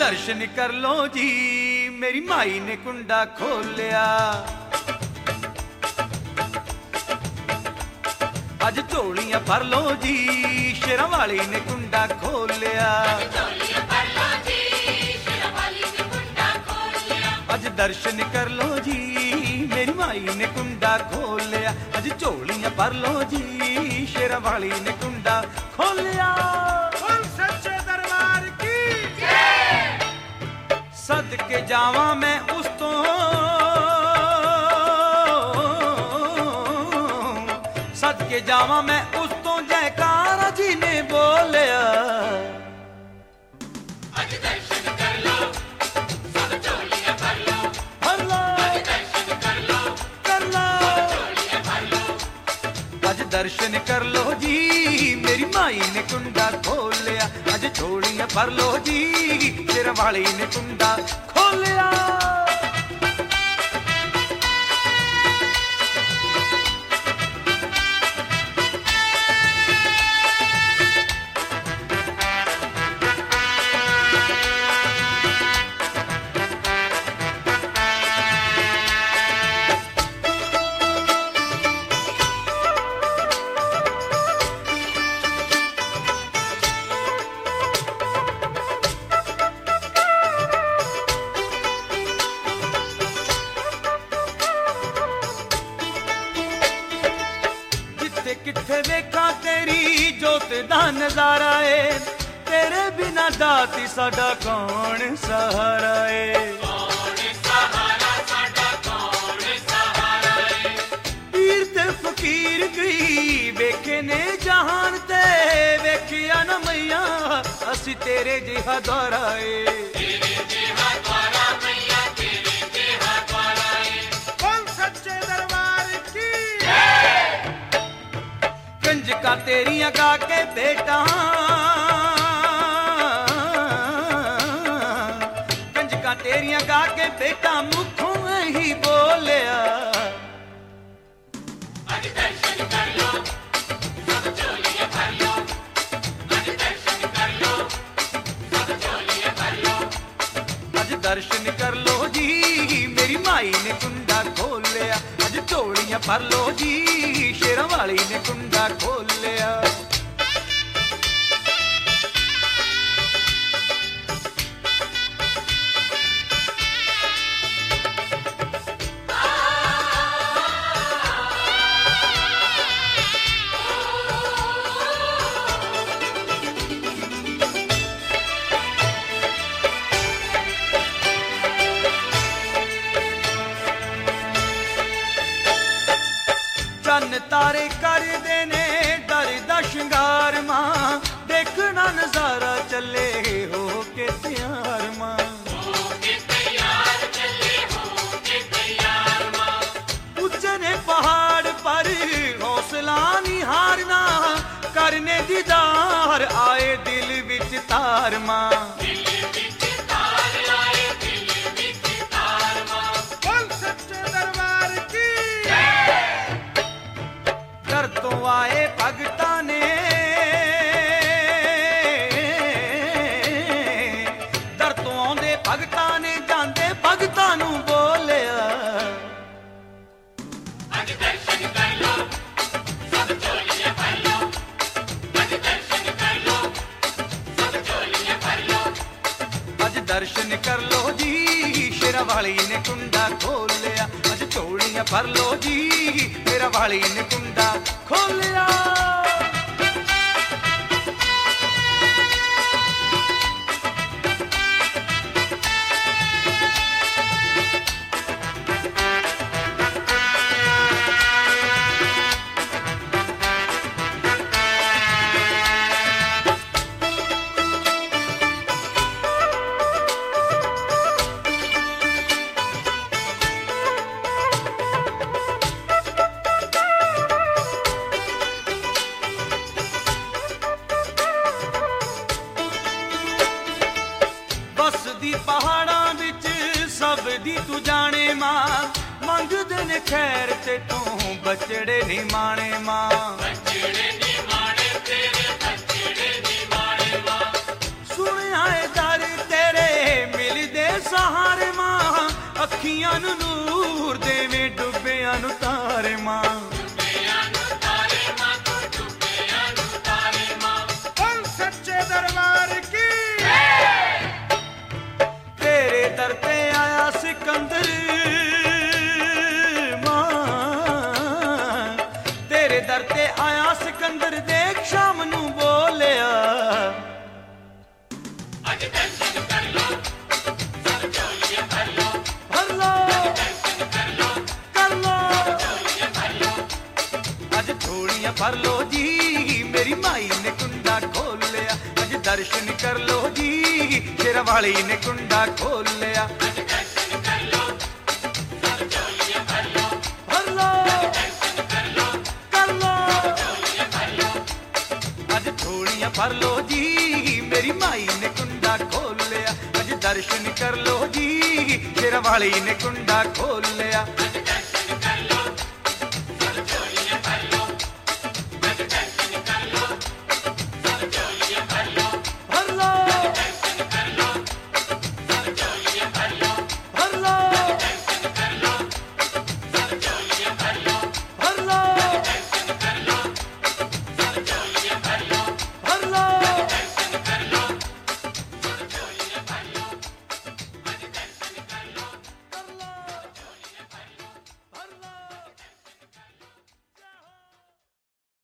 दर्शन कर लो जी, मेरी माई ने कुंडा खोलिया। अज झोलियां भर लो जी, शेरां वाली ने कुंडा खोलिया। अज दर्शन कर लो जी, मेरी माई ने कुंडा खोलिया। अज झोलियां भर लो जी, शेरां वाली ने कुंडा खोलिया। सच्चे दरबार की सदके जावा मैं उस तो, सदके जावा मैं उस तो, जयकारा जी ने बोलिया। अज दर्शन कर लो, सब झोलियां भर लो, भर लो, अज दर्शन कर लो, कर लो, झोलियां भर लो। अज दर्शन कर लो जी, मेरी माई ने कुंडा खोलिया। अज झोलियां भर लो जी, शेरां वाली ने कुंडा खोलिया। किथे वेखा तेरी जोत दा नजारा है, तेरे बिना दाती साडा कौन सहारा है। कौन सहारा साडा, कौन सहारा है। पीर ते फकीर गई वेखे ने जहान ते, वेखिया न मैया असी तेरे जिहा द्वारा है। तेरे जिहा द्वारा मैया, तेरे जिहा द्वारा है। बोल सच्चे दरबार की कंजका तेरियां गा के बेटा, कंजका तेरियां गा के बेटा मुखों ही बोलिया। अज दर्शन कर लो, सब झोलियां भर लो, अज दर्शन कर लो, सब झोलियां भर लो। अज दर्शन कर लो जी, मेरी माई ने कुंडा खोलिया। अज झोलियां भर लो जी, शेरां वाली ने कुंडा खोलिया। चन्न तारे कर देने दर दा श्रृंगार मां, देखना नजारा चले हो के तैयार मां। होके तैयार चले, होके तैयार माँ। उच्चने पहाड़ पर हौसला नहीं हारना, करने दीदार आए दिल विच तार मां। दिल विच तार आए, दिल विच तार माँ। बोल सच्चे दरबार की दर तो आए भगता ने, दर तो आंदे भगता ने, जांदे भगता नू बोलिया। अज दर्शन कर लो, सब झोलियां भर लो, अज दर्शन कर लो, सब झोलियां भर लो। अज दर्शन कर लो जी, शेरा वाली ने कुंडा खोलिया। अज झोलियां भर लो जी, शेरा वाली ने कुंडा खोलिया। पहाड़ां विच सब दी तू जाने मां, मंगदे ने खैर ते तू बचड़े नहीं माने मां। बचड़े नी माने तेरे, बचड़े नी माने मां। सुनिया दर तेरे ਅੱਖੀਆਂ ਨੂੰ ਨੂਰ ਦੇਵੇਂ ਡੁੱਬਿਆਂ ਨੂੰ ਤਾਰੇ ਮਾਂ बोल सच्चे दरबार की ਤੇਰੇ ਦਰ ਤੇ ਆਇਆ ਸਿਕੰਦਰ ਮਾਂ ਤੇਰੇ ਦਰ ਤੇ ਆਇਆ ਸਿਕੰਦਰ ਦੇਖ ਸ਼ਾਮ ਨੂੰ ਬੋਲਿਆ ਅੱਜ ਦਰਸ਼ਨ ਕਰ ਲੋ ਸਭ ਝੋਲੀਆਂ ਭਰ ਲੋ ਭਰ ਲੋ ਦਰਸ਼ਨ ਕਰ ਲੋ ਕਰ ਲੋ ਝੋਲੀਆਂ ਭਰ ਲੋ ਅੱਜ ਝੋਲੀਆਂ ਭਰ ਲੋ ਜੀ ਮੇਰੀ ਮਾਈ ਨੇ ਕੁੰਡਾ ਖੋਲਿਆ ਅੱਜ ਦਰਸ਼ਨ ਕਰ ਲੋ ਜੀ ਸ਼ੇਰਾਂ ਵਾਲੀ ਨੇ ਕੁੰਡਾ ਖੋਲਿਆ ਅੱਜ ਦਰਸ਼ਨ ਕਰ ਲੋ ਸਭ ਝੋਲੀਆਂ ਭਰ ਲੋ ਭਰ ਲੋ ਦਰਸ਼ਨ ਕਰ ਲੋ ਕਰ ਲੋ ਝੋਲੀਆਂ ਭਰ ਲੋ ਅੱਜ ਝੋਲੀਆਂ ਭਰ ਲੋ ਜੀ ਮੇਰੀ ਮਾਈ ਨੇ ਕੁੰਡਾ ਖੋਲਿਆ ਅੱਜ ਦਰਸ਼ਨ ਕਰ ਲੋ ਜੀ ਸ਼ੇਰਾਂ ਵਾਲੀ ਨੇ ਕੁੰਡਾ ਖੋਲਿਆ ਅੱਜ